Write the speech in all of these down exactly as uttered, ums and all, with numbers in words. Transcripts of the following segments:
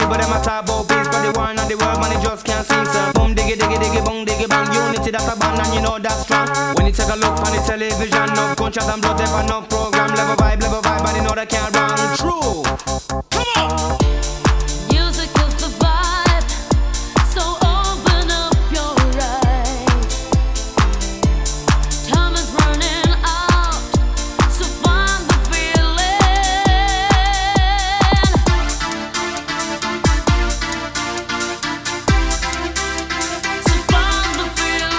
people them a talk about peace, but the war and the world, man, it just can't cease. Uh, boom, diggy, diggy, diggy, boom, diggy, bang. Unity that's a band and you know that's strong. When you take a look on the television, no gunshot and blood, there no program. Level vibe, level vibe, but you know that can't run true. Come on! Music is the vibe, so open up your eyes. Time is running out, so find the feeling. So find the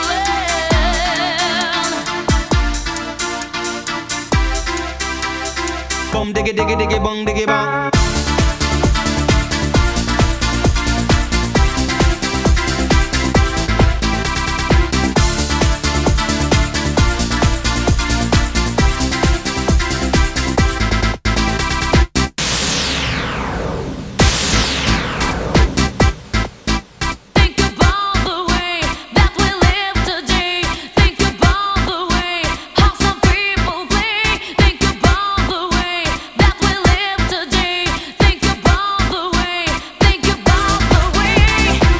feeling. Boom, diggy, diggy, diggy, boom, diggy, bang. Think about the way that we live today. Think about the way how some people play. Think about the way that we live today. Think about the way. Think about the way.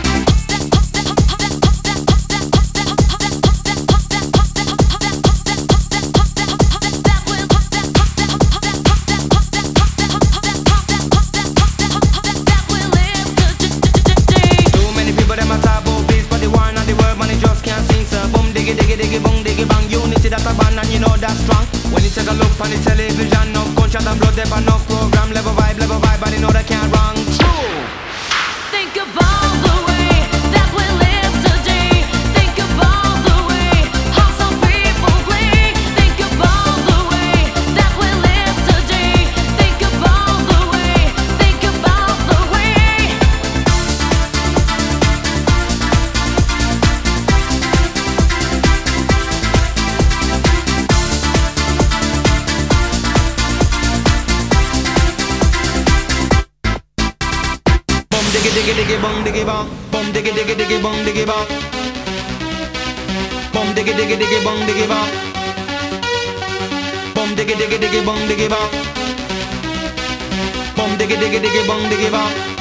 Too many people them a talk about peace, but the war and the world, man, it just can't cease. Uh, boom, diggy, diggy, diggy, boom, diggy, bang. Unity that's a band and you know that's strong. When you take a look on the television, no gunshot and blood, there no program. Level vibe, level vibe, but you know that can't run true. Think about the way that we live today. Think about the way how some people play. Think about the way that we live today. Think about the way. Think about the way. Boom, diggy, diggy, diggy, boom, diggy, bang. Boom, diggy, diggy, diggy, boom, diggy, bang. Boom, diggy, diggy, diggy, boom, diggy, bang. Boom, diggy, diggy, diggy, boom, diggy, bang. Boom, diggy, diggy, diggy, boom, diggy, bang.